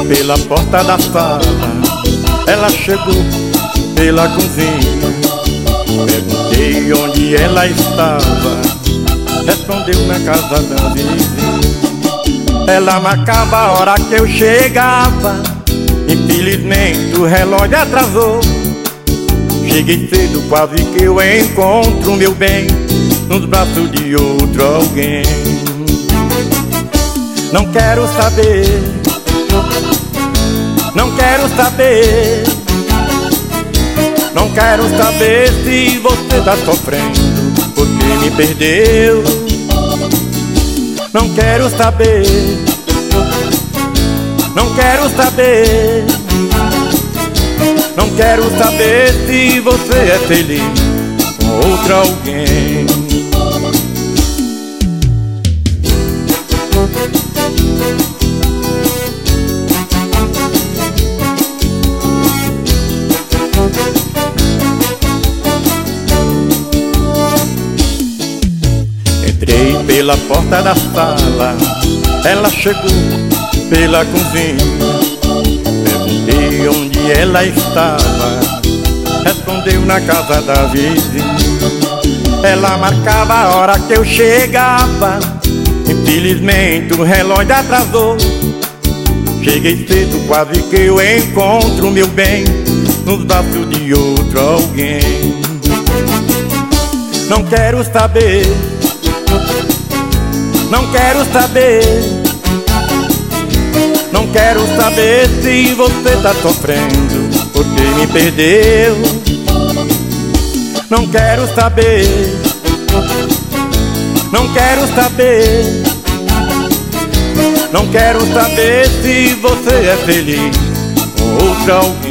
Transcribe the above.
pela porta da sala, ela chegou pela cozinha. Perguntei onde ela estava, respondeu na casa da vizinha. Ela marcava a hora que eu chegava, infelizmente o relógio atrasou. Cheguei cedo, quase que eu encontro meu bem nos braços de outro alguém. Não quero saber, não quero saber, não quero saber se você tá sofrendo porque me perdeu. Não quero saber, não quero saber, não quero saber se você é feliz com outro alguém. Entrei pela porta da sala, ela chegou pela cozinha. Perguntei onde ela estava, respondeu na casa da vizinha. Ela marcava a hora que eu chegava, infelizmente o relógio atrasou. Cheguei cedo, quase que eu encontro meu bem nos braços de outro alguém. Não quero saber, não quero saber, não quero saber se você tá sofrendo porque me perdeu. Não quero saber, não quero saber, não quero saber se você é feliz com outro alguém.